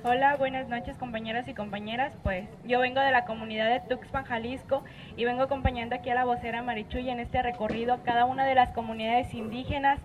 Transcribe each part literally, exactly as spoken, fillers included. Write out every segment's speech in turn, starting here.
Hola, buenas noches compañeros y compañeras. Pues yo vengo de la comunidad de Tuxpan, Jalisco, y vengo acompañando aquí a la vocera Marichuy en este recorrido a cada una de las comunidades indígenas.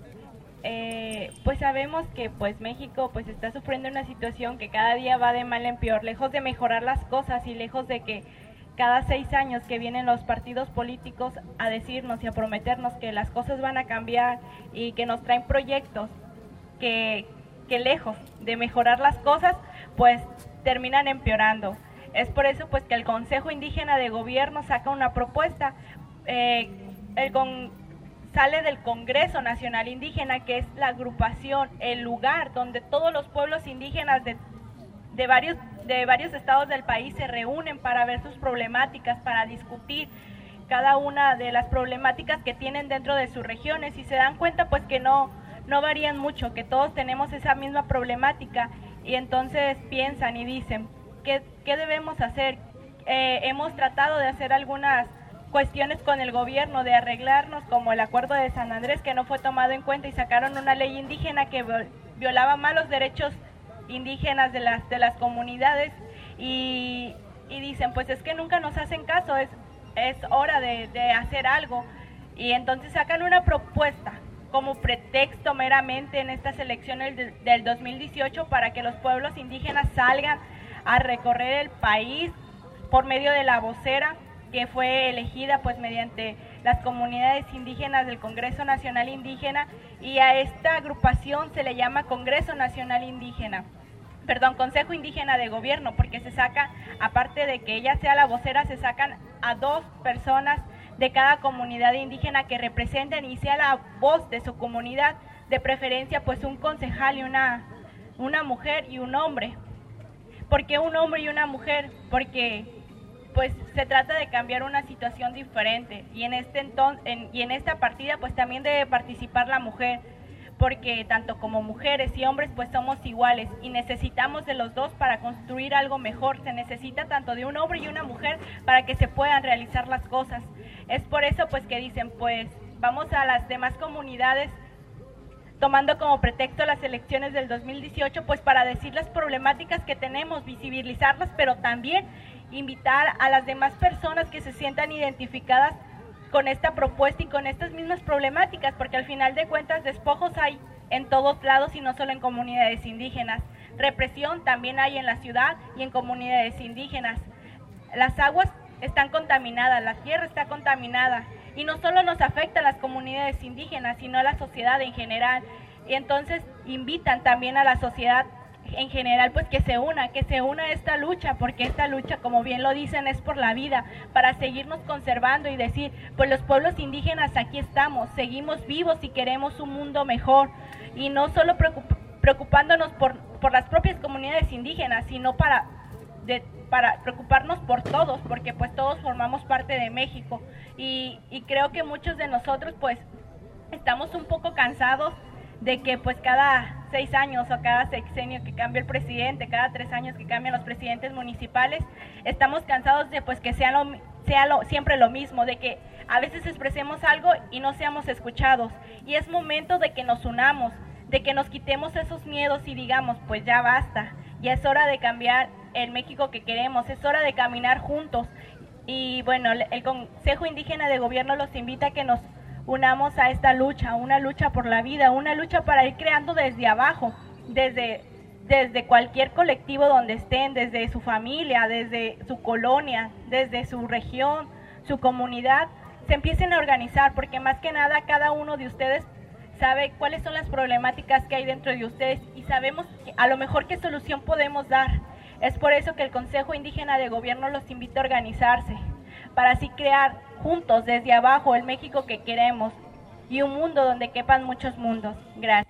Eh, pues sabemos que pues México pues está sufriendo una situación que cada día va de mal en peor, lejos de mejorar las cosas y lejos de que cada seis años que vienen los partidos políticos a decirnos y a prometernos que las cosas van a cambiar y que nos traen proyectos que, que lejos de mejorar las cosas, pues terminan empeorando. Es por eso pues que el Consejo Indígena de Gobierno saca una propuesta, eh, el con, sale del Congreso Nacional Indígena, que es la agrupación, el lugar donde todos los pueblos indígenas de, de varios de varios estados del país se reúnen para ver sus problemáticas, para discutir cada una de las problemáticas que tienen dentro de sus regiones, y se dan cuenta pues que no, no varían mucho, que todos tenemos esa misma problemática, y entonces piensan y dicen, ¿qué, qué debemos hacer? Eh, hemos tratado de hacer algunas cuestiones con el gobierno, de arreglarnos, como el acuerdo de San Andrés, que no fue tomado en cuenta y sacaron una ley indígena que violaba más los derechos indígenas de las de las comunidades, y, y dicen pues es que nunca nos hacen caso, es, es hora de, de hacer algo, y entonces sacan una propuesta como pretexto meramente en estas elecciones de, del dos mil dieciocho para que los pueblos indígenas salgan a recorrer el país por medio de la vocera que fue elegida pues mediante las comunidades indígenas del Congreso Nacional Indígena, y a esta agrupación se le llama Congreso Nacional Indígena, perdón, Consejo Indígena de Gobierno, porque se saca, aparte de que ella sea la vocera, se sacan a dos personas de cada comunidad indígena que representen y sea la voz de su comunidad, de preferencia pues un concejal y una, una mujer y un hombre. ¿Por qué un hombre y una mujer? Porque pues se trata de cambiar una situación diferente, y en este enton en, y en esta partida pues también debe participar la mujer, porque tanto como mujeres y hombres pues somos iguales y necesitamos de los dos para construir algo mejor. Se necesita tanto de un hombre y una mujer para que se puedan realizar las cosas. Es por eso pues que dicen pues vamos a las demás comunidades tomando como pretexto las elecciones del dos mil dieciocho pues para decir las problemáticas que tenemos, visibilizarlas, pero también invitar a las demás personas que se sientan identificadas con esta propuesta y con estas mismas problemáticas, porque al final de cuentas despojos hay en todos lados y no solo en comunidades indígenas. Represión también hay en la ciudad y en comunidades indígenas. Las aguas están contaminadas, la tierra está contaminada, y no solo nos afecta a las comunidades indígenas, sino a la sociedad en general. Y entonces invitan también a la sociedad en general pues que se una, que se una a esta lucha, porque esta lucha, como bien lo dicen, es por la vida, para seguirnos conservando y decir, pues los pueblos indígenas aquí estamos, seguimos vivos y queremos un mundo mejor, y no solo preocup preocupándonos por, por las propias comunidades indígenas, sino para, de, para preocuparnos por todos, porque pues todos formamos parte de México, y, y creo que muchos de nosotros pues estamos un poco cansados de que pues cada seis años o cada sexenio que cambia el presidente, cada tres años que cambian los presidentes municipales, estamos cansados de pues que sea, lo, sea lo, siempre lo mismo, de que a veces expresemos algo y no seamos escuchados, y es momento de que nos unamos, de que nos quitemos esos miedos y digamos pues ya basta, ya es hora de cambiar el México que queremos, es hora de caminar juntos. Y bueno, el Consejo Indígena de Gobierno los invita a que nos unamos a esta lucha, una lucha por la vida, una lucha para ir creando desde abajo, desde, desde cualquier colectivo donde estén, desde su familia, desde su colonia, desde su región, su comunidad, se empiecen a organizar, porque más que nada cada uno de ustedes sabe cuáles son las problemáticas que hay dentro de ustedes y sabemos que, a lo mejor qué solución podemos dar. Es por eso que el Consejo Indígena de Gobierno los invita a organizarse, para así crear juntos desde abajo el México que queremos y un mundo donde quepan muchos mundos. Gracias.